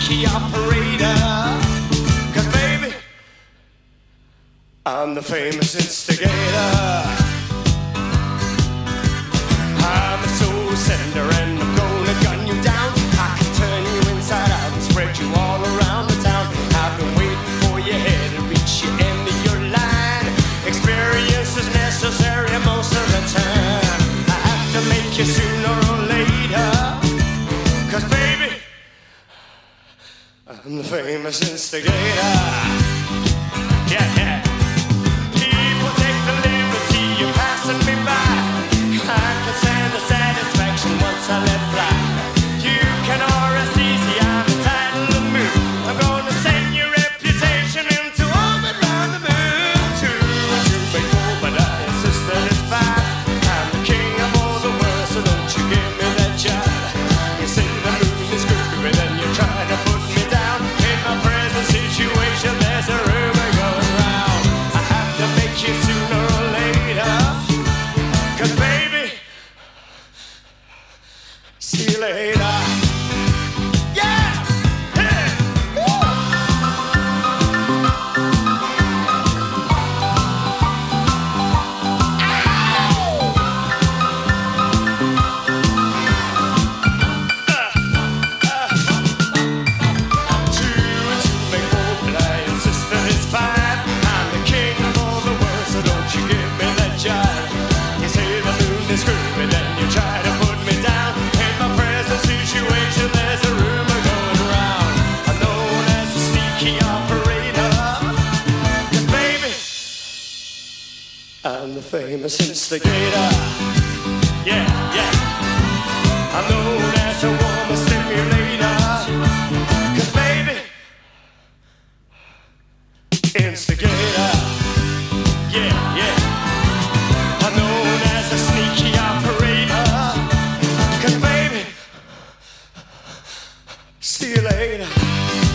sneaky operator. 'Cause baby, I'm the famous instigator. I'm a soul sender and I'm gonna gun you down. I can turn you inside out and spread you all around the town. I've been waiting for your head to reach your end of your line. Experience is necessary most of the time. I have to make you sooner or later. 'Cause baby, I'm the famous instigator. Yeah, yeah. People take the liberty of passing me by. I can stand the satisfaction once I let fly. You can rest easy, I'm entitled to move. I'm gonna send your reputation into orbit round the moon. Two and two make four, but I insist that it's five. I'm the king of all the world, so don't you give me that jive. You say the moon is groovy, then you try to put me down. In my present situation, there's a rumor going round. I have to make you sooner or later. 'Cause baby, see you later. Yeah! Hey! Woo! Two and two make four, but I insist that it's five. I'm the king of all the world, so don't you give me that jive. You say the moon is groovy, then you try to put me down. In my present situation, there's a rumor going around. I'm known as a sneaky operator. 'Cause baby, I'm the famous instigator. Yeah, yeah. I'm known as a woman stimulator. 'Cause baby, instigator. Yeah, yeah. I'm known as a sneaky operator. 'Cause baby, see you later.